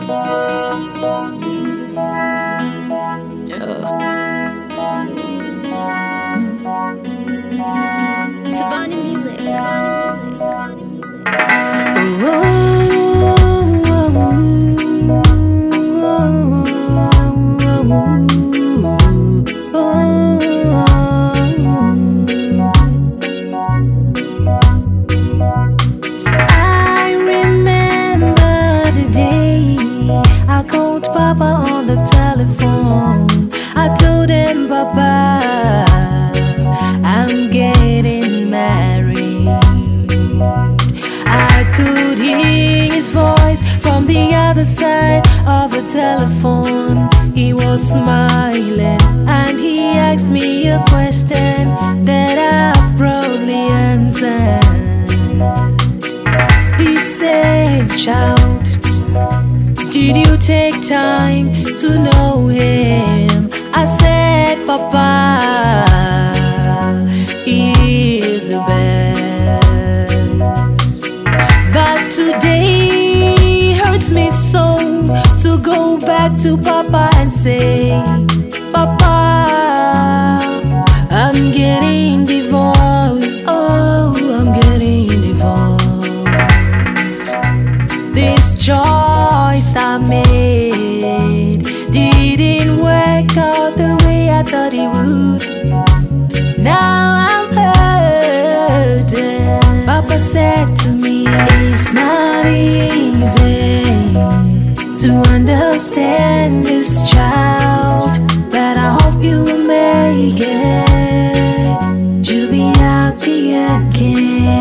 Tabani music. Tabani music. I remember the day I called Papa on the telephone. I told him, Papa, I'm getting married. I could hear his voice from the other side of the telephone. He was smiling and he asked me a question that I proudly answered. He said, child, did you take time to know him? I said, Papa, he is the best. But today hurts me so to go back to Papa and say, Papa, I'm getting divorced. Oh, I'm getting divorced. This choice I made didn't work out the way I thought it would. Now I'm hurting. Papa said to me, it's not easy to understand this child, but I hope you will make it. You'll be happy again.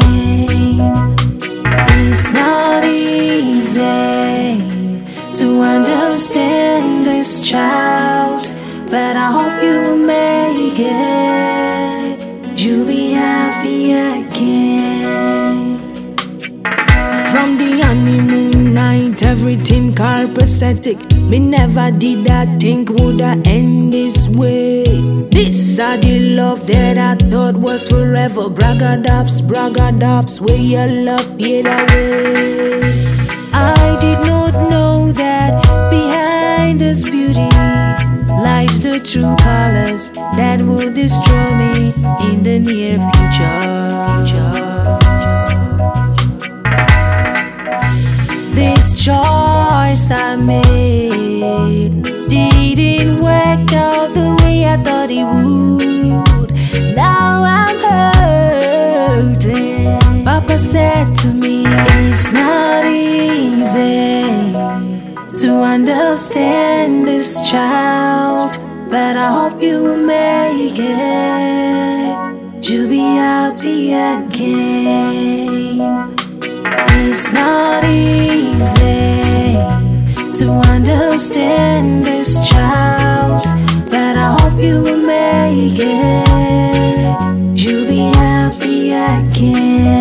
It's not easy to understand this child, but I hope you will make it. You'll be happy again. From the honeymoon night, everything copacetic. Me never did I think would I end this way. This are the love that I thought was forever. Bragadaps, where your love fade away. I did not know that behind this beauty lies the true colors that will destroy me in the near future. This choice I made didn't work out the way I thought it would. Now I'm hurting. Papa said to me, it's not easy to understand this child, but I hope you will make it. You'll be happy again. It's not easy to understand this child, but I hope you will make it. You'll be happy again.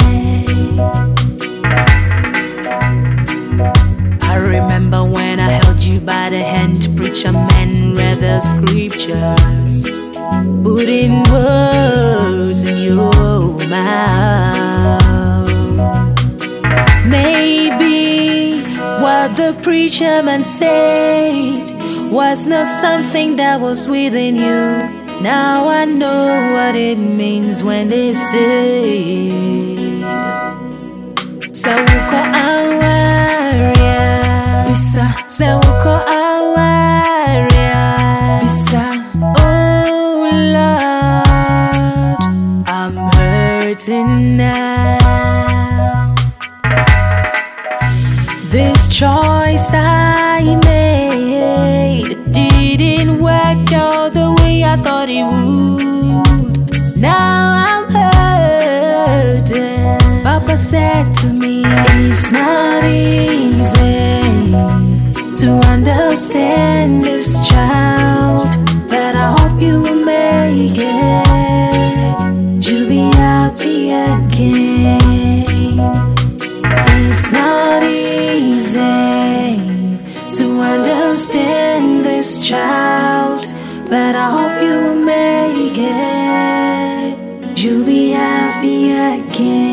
I remember when I held you by the hand, preacher man read the scriptures, putting words in your mouth. Maybe what the preacher man said was not something that was within you. Now I know what it means when they say Sawuko awaria Bisa Sawuko awaria Bisa. Oh Lord, I'm hurting now. This choice I made didn't work out the way I thought it would. Now I'm hurting. Papa said to me, it's not easy to understand this child, but I hope you will make it. You'll be happy again. It's not easy to understand this child, but I hope you will make it. You'll be happy again.